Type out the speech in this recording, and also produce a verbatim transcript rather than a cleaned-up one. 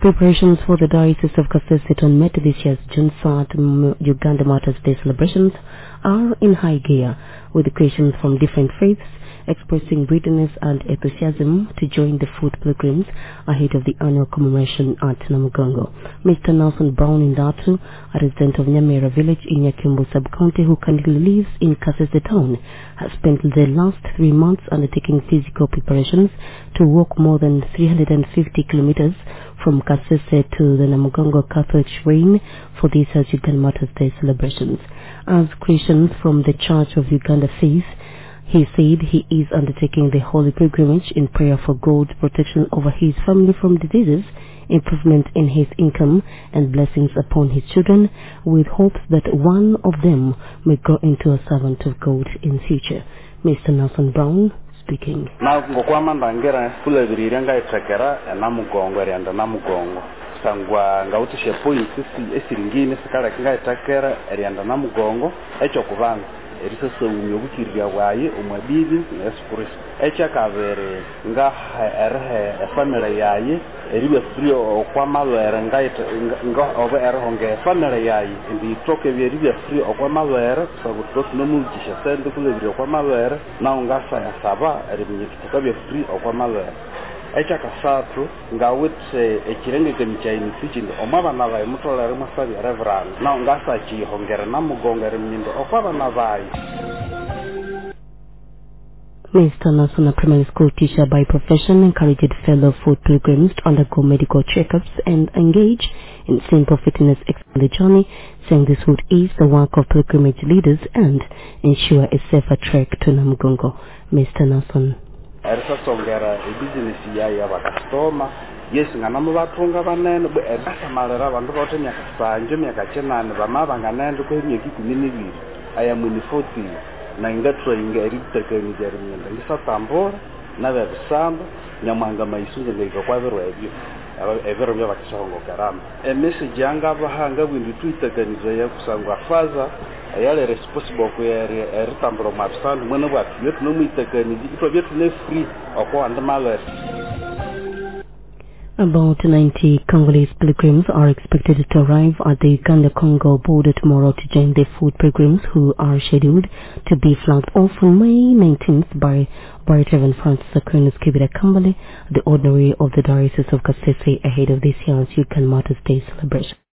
Preparations for the Diocese of Kasese to meet this year's Junsat Uganda Martyrs Day celebrations are in high gear, with Christians from different faiths expressing readiness and enthusiasm to join the foot pilgrims ahead of the annual commemoration at Namugongo. Mister Nelson Brown Indatu, a resident of Nyamira village in Nyakimbo sub-county who currently lives in Kasese town, has spent the last three months undertaking physical preparations to walk more than three hundred fifty kilometers from Kasese to the Namugongo Catholic Shrine for this year's Uganda Martyrs Day celebrations. As Christians from the Church of Uganda faith, he said he is undertaking the holy pilgrimage in prayer for God's protection over his family from diseases, improvement in his income, and blessings upon his children, with hopes that one of them may grow into a servant of God in future. Mister Nelson Brown speaking. Sangwa ngautishe point sisi esiringine sikala kinga itakera erianda namugongo echo kubanga eriso so nyobukirya waye umwabidi eskuris echa kavere nga erhe family yaye eribe free okwa malwere nga nga oba erhonge family yaye ndi toke eribe free okwa malwere sabutot no mujisha sende kulebire okwa malwere na ungasa ya saba eribe kitabe free okwa malwere echa kasatu ngawitse ekirenge kemichaini fichindi omabana baye mutolere masabi reverend na ngasa chi hongere namugongere mnyindo okwabana baye. Mister Nelson, a primary school teacher by profession, encouraged fellow foot pilgrims to undergo medical checkups and engage in simple fitness on the journey, saying this would ease the work of pilgrimage leaders and ensure a safer trek to Namugongo. Mister Nelson. Erisa songera business ya ya bakastoma yesi nganamu batunga banene be erisa malera bantu bote myaka sanje myaka chenane bamabanga nende ko myaka ikumi n'ibiri aya muni forty na ingatro ingeri tekeni jerminda lisatambora na babisamba nyamanga mayisunze ngika kwabero ebyo evero bya bakishongo karama e message yanga bahanga bwindi twitekanize ya kusangwa faza ayale responsible ku area eritambro mapsand mwana bwa yetu no mwitekanize ito byetu ne free okwa andamala. About ninety Congolese pilgrims are expected to arrive at the Uganda-Congo border tomorrow to join the foot pilgrims who are scheduled to be flagged off on May nineteenth by Right Reverend Francis Aquinas Kibira Kambale, the ordinary of the Diocese of Kasese, ahead of this year's Uganda Martyrs Day celebration.